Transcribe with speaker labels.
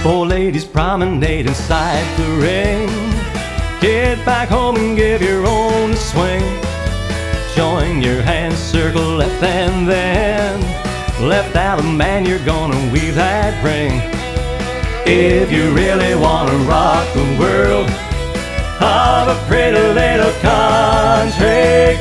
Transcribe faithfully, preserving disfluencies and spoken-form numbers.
Speaker 1: Four ladies promenade inside the ring. Get back home and give your own a swing. Join your hands, circle left and then left out a man, you're gonna weave that ring. If you really wanna rock the world of a pretty little country